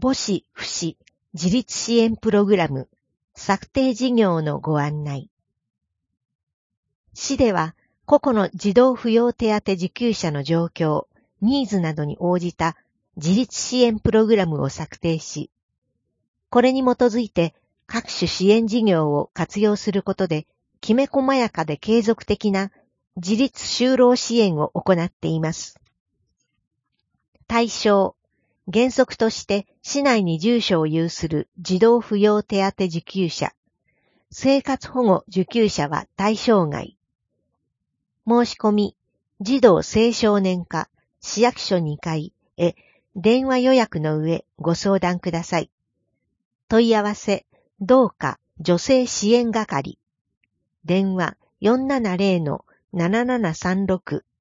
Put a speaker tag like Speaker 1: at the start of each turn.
Speaker 1: 母子父子自立支援プログラム策定事業のご案内。市では個々の児童扶養手当受給者の状況、ニーズなどに応じた自立支援プログラムを策定し、これに基づいて各種支援事業を活用することで、きめ細やかで継続的な自立就労支援を行っています。対象、原則として市内に住所を有する児童扶養手当受給者、生活保護受給者は対象外。申し込み、児童青少年課市役所2階へ電話予約の上ご相談ください。問い合わせ、同課女性支援係。電話 470-7736